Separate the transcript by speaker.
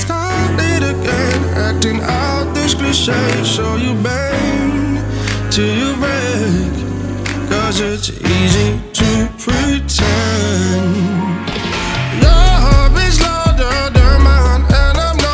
Speaker 1: started again, acting out this cliche. So you bend till you break, 'cause it's easy to pretend.